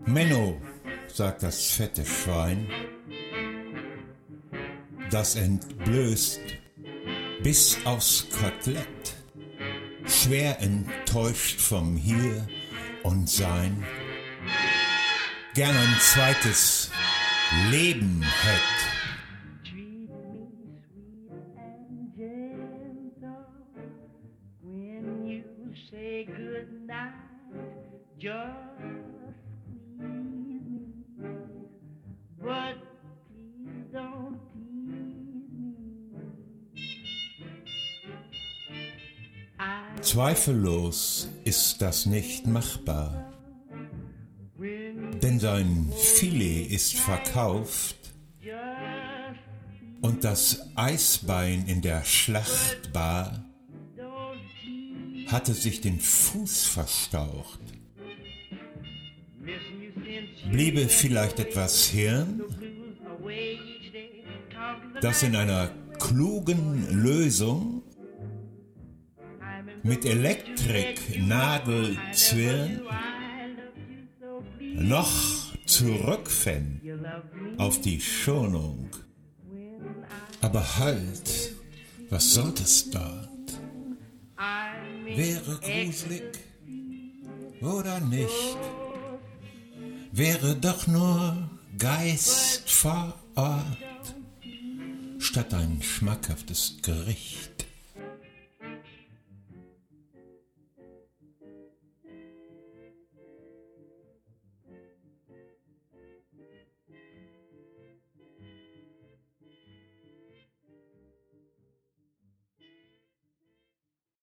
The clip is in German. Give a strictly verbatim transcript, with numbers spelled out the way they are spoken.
Menno, sagt das fette Schwein, das entblößt bis aufs Kotelett, schwer enttäuscht vom Hier und Sein, gern ein zweites Leben hätt. Zweifellos ist das nicht machbar, denn sein Filet ist verkauft und das Eisbein in der Schlachtbar hatte sich den Fuß verstaucht. Bliebe vielleicht etwas Hirn, das in einer klugen Lösung mit Elektrik-Nadelzwirn noch zurückfänn auf die Schonung. Aber halt, was soll das dort? Wäre gruselig oder nicht? Wäre doch nur Geist vor Ort statt ein schmackhaftes Gericht.